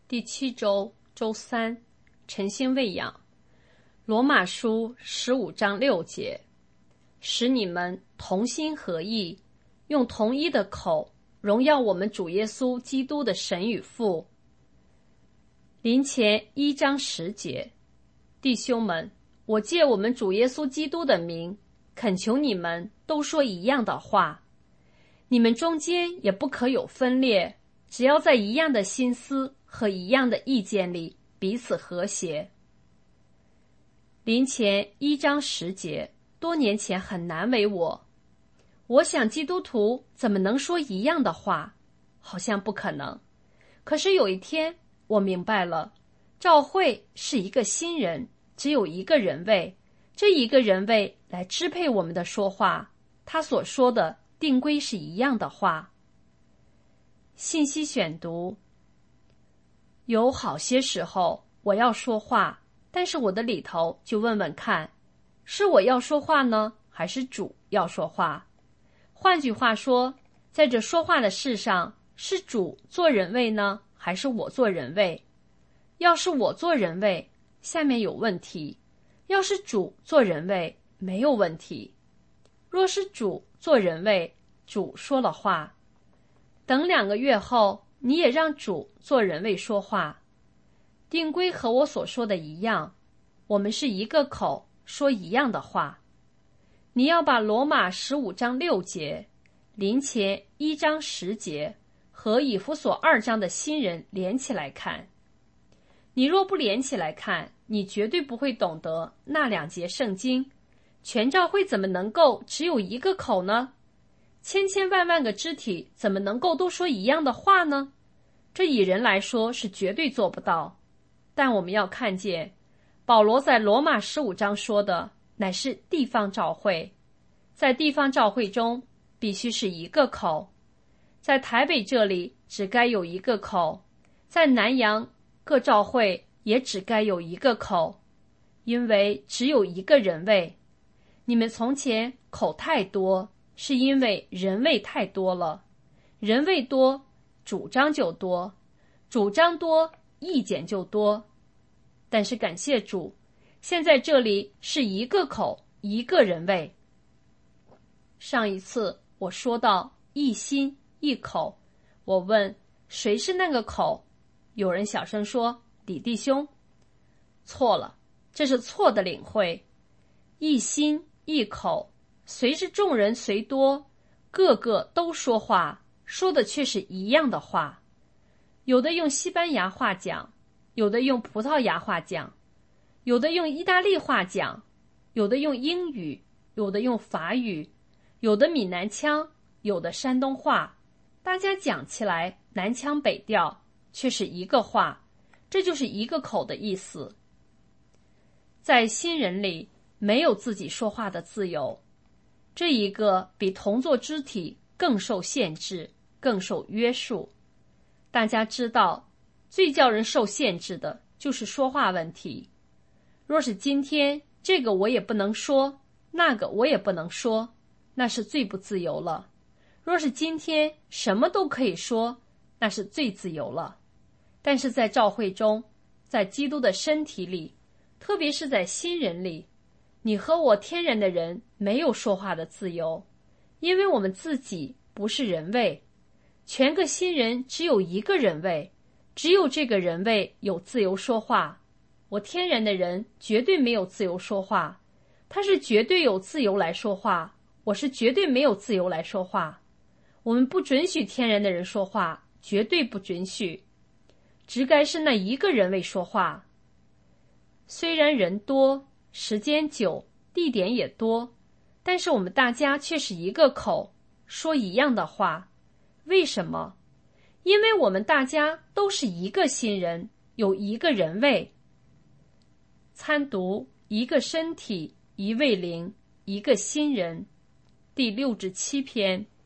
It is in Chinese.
第7周周3，晨星喂养。罗马书15章6节，使你们同心合意，用同一的口荣耀我们主耶稣基督的神与父。林前1章10节，弟兄们，我借我们主耶稣基督的名，恳求你们都说一样的话。你们中间也不可有分裂，只要在一样的心思和一样的意见里彼此和谐。林前1章10节，多年前很难为我。我想基督徒怎么能说一样的话？好像不可能。可是有一天我明白了，召会是一个新人，只有一个人位，这一个人位来支配我们的说话，他所说的定规是一样的话。信息选读，有好些时候我要说话，但是我的里头就问问看，是我要说话呢，还是主要说话？换句话说，在这说话的事上，是主做人位呢，还是我做人位？要是我做人位，下面有问题；要是主做人位，没有问题。若是主做人位，主说了话，等2个月后，你也让主做人位说话。定规和我所说的一样，我们是一个口，说一样的话。你要把罗马15章6节、林前1章10节和以弗所2章的新人连起来看。你若不连起来看，你绝对不会懂得那2节圣经。全教会怎么能够只有一个口呢？千千万万个肢体怎么能够都说一样的话呢？这以人来说是绝对做不到。但我们要看见，保罗在罗马15章说的乃是地方教会，在地方教会中必须是一个口。在台北这里只该有一个口，在南洋各教会也只该有一个口，因为只有一个人位。你们从前口太多，是因为人位太多了，人位多，主张就多，主张多，意见就多。但是感谢主，现在这里是一个口，一个人位。上一次我说到一心一口，我问谁是那个口？有人小声说李弟兄。错了，这是错的领会。一心一口，随着众人随多，个个都说话，说的却是一样的话。有的用西班牙话讲，有的用葡萄牙话讲，有的用意大利话讲，有的用英语，有的用法语，有的闽南腔，有的山东话，大家讲起来南腔北调，却是一个话，这就是一个口的意思。在新人里没有自己说话的自由，这一个比同作肢体更受限制，更受约束。大家知道，最叫人受限制的就是说话问题。若是今天这个我也不能说，那个我也不能说，那是最不自由了。若是今天什么都可以说，那是最自由了。但是在教会中，在基督的身体里，特别是在新人里，你和我天然的人没有说话的自由，因为我们自己不是人位。全个新人只有一个人位，只有这个人位有自由说话。我天然的人绝对没有自由说话，他是绝对有自由来说话，我是绝对没有自由来说话。我们不准许天然的人说话，绝对不准许，只该是那一个人位说话。虽然人多，时间久，地点也多，但是我们大家却是一个口，说一样的话。为什么？因为我们大家都是一个新人，有一个人位。参读一个身体，一位灵，一个新人，第6至7篇。